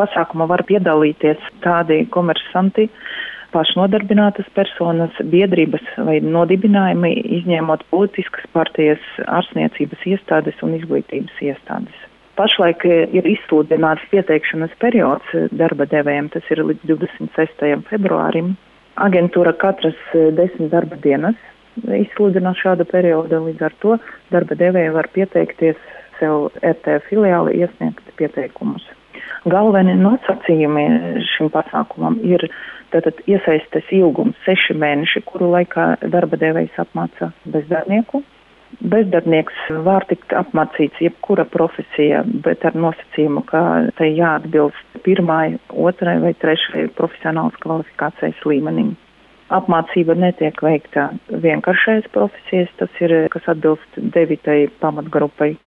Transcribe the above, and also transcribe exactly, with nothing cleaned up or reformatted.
pasākuma var piedalīties tādi komersanti, pašnodarbinātas personas, biedrības vai nodibinājumi, izņēmot politiskas partijas, ārstniecības iestādes un izglītības iestādes. Pašlaik ir izsludināts pieteikšanas periods darba devējiem, tas ir līdz divdesmit sestajam februārim. Aģentūra katras desmit darba dienas izsludina šāda perioda, līdz ar to darba devēji var pieteikties sev R T filiāli iesniegt pieteikumus. Galvenie nosacījumi šim pasākumam ir tātad iesaistes ilgums seši mēneši, kuru laikā darba devējs apmāca bezdarbnieku. Bezdarbnieks var tikt apmācīts jebkura profesija, bet ar nosacījumu, ka tai jāatbilst pirmai, otrai vai trešai profesionālas kvalifikācijas līmenim. Apmācība netiek veikta vienkāršais profesijas, tas ir, kas atbilst devītai pamatgrupai.